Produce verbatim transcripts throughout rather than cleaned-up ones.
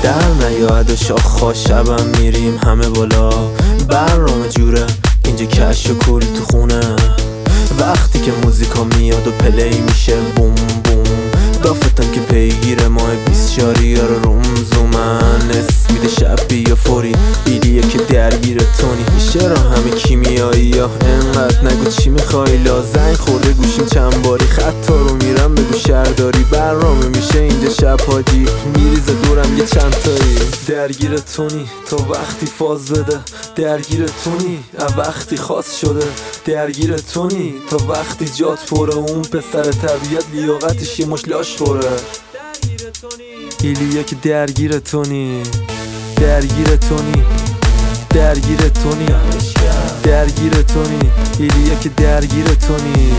در نیاد شاخ شبم میریم همه بالا. برنامه جوره اینجا کش و کل تو خونه. وقتی که موزیکا میاد و پلی میشه بوم بوم، دافتم که پیگیر ماه بیست شاری رو روم زومن. اسم میده شب بیا فوری، ایلیه که درگیر تونی. میشه را همه کیمیایی یا انقدر نگو چی میخوای. لا زنگ خورده گوشیم چند باری، خطا رو میرم بگو شهرداری. برنامه میشه اینجا شب حاجی، میریزه دورم یه چند تایی. درگیر تونی تا وقتی فاز بده، درگیر تونی وقتی خاص شده. درگیر تونی تا وقتی جات پره، اون پسر طبیعت لیاقتش یه مش لاش خوره. ایلیه که درگیر تونی، درگیر تونی، درگیر تونی، درگیر تونی. ایلیه که درگیر تونی.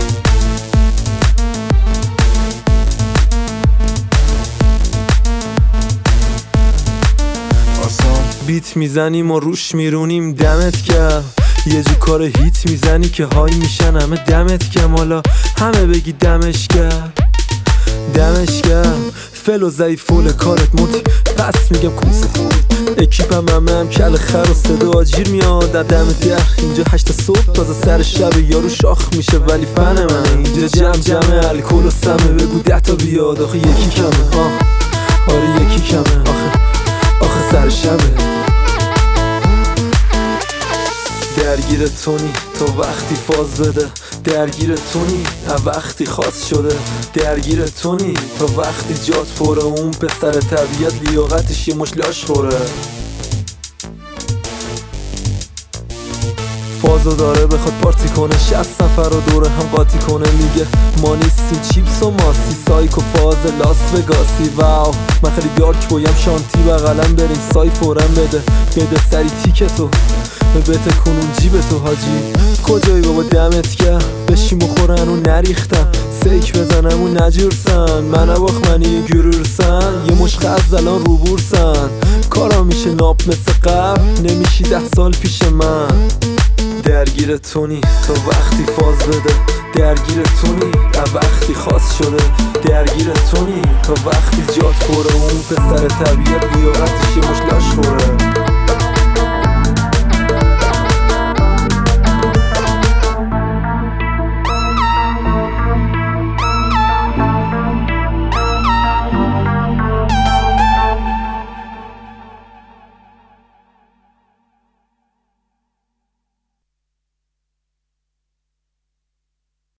بیت میزنیم و روش میرونیم دمت کم. یه جو کار هیت میزنی که های میشن همه دمت کم. حالا همه بگی دمش کم، دمش کم. فل و ضعیف فول کارت موتی، پس میگم کوسه اکیپم همه هم کل خر و صدا آجیر میاد در دم در. اینجا هشت صبح تازه سر شب یارو شاخ میشه ولی فن منه. اینجا جمع جمع الکل و سمه، بگو ده تا بیاد آخه یکی کمه. آه آره یکی کمه، آخه آخه سر شبه. درگیر تونی تا وقتی فاز بده، درگیر تونی وقتی خاص شده. درگیر تونی تا وقتی جات پره، اون پسر طبیعت لیاقتش یه مش لاش خوره. فازو داره بخواد پارتی کنه، شصت نفر رو دوره هم قاطی کنه. میگه ما نیستیم چیپس و ماسی، سایکو فاز لاس وگاسی. واو من خیلی دارک بویم شانتی بغلم بریم سای فورم بده. بده سری تیکتو بته کنون جیبتو حاجی. کجایی بابا دمت کرد بشیم و خورن و نریختم. سیک بزنم و نجورسن، من باخ منی گرورسن. یه مش غزلان رو بورسن، کارا میشه ناب مثل قبل، نمیشی ده سال پیش من. درگیر تونی تا وقتی فاز بده، درگیر تونی وقتی خاص شده. درگیر تونی تا وقتی جات پره، اون پسر طبیعت لیاقتش یه مش لاش خوره.